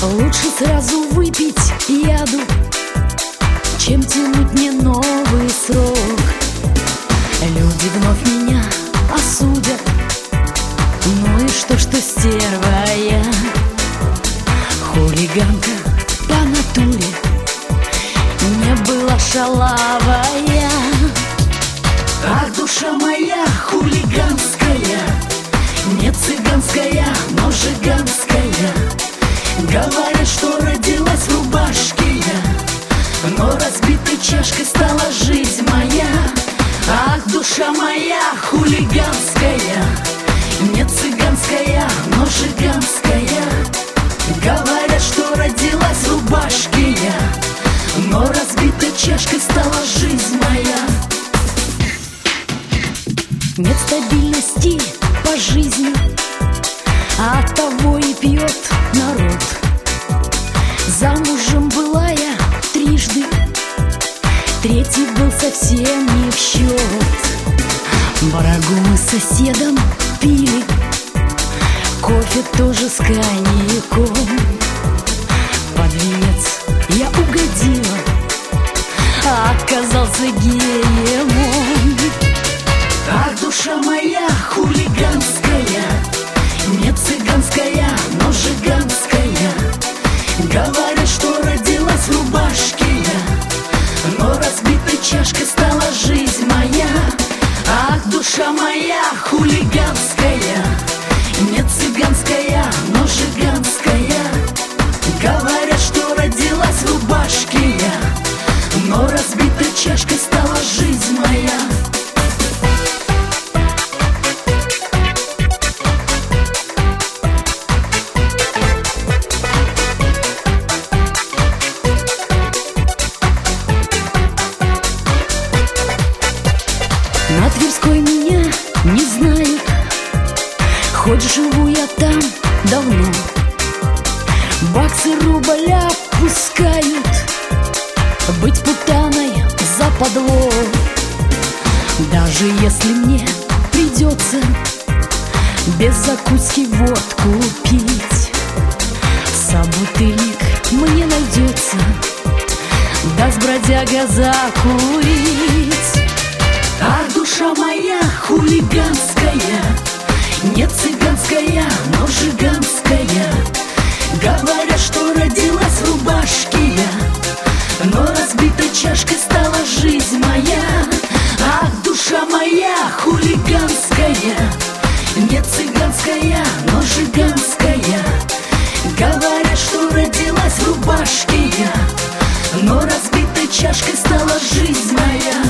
Лучше сразу выпить яду, чем тянуть мне новый срок. Люди вновь меня осудят. Ну и что стерва я, хулиганка по натуре, не была шалавая. Ах, душа моя хулиганская, не цыганская, но жиганская. Говорят, что родилась в рубашке я, но разбитой чашкой стала жизнь моя. Ах, душа моя хулиганская, не цыганская, но жиганская. Говорят, что родилась в рубашке я, но разбитой чашкой стала жизнь моя. Нет стабильности по жизни, а оттого и пьет народ. Замужем была я трижды, третий был совсем не в счет. Брагу мы с соседом пили, кофе тоже с коньяком. Под венец я угодила, а оказался геем он. Ах, душа моя хулиганская, не цыганская, но жиганская. Говорят, что родилась в рубашке я, но разбитой чашкой стала жизнь моя. Ах, душа моя хулиганская, не цыганская, но жиганская. Говорят, что родилась в рубашке я, но разбитой чашкой стала жизнь моя. На Тверской меня не знают, хоть живу я там давно. Баксы рубля пускают, быть путаной западло. Даже если мне придется без закуски водку пить, собутыльник мне найдется, даст бродяга закурить. Ах, душа моя хулиганская, не цыганская, но жиганская. Говорят, что родилась в рубашке я, но разбитой чашкой стала жизнь моя. Ах, душа моя хулиганская, не цыганская, но жиганская. Говорят, что родилась в рубашке я, но разбитой чашкой стала жизнь моя.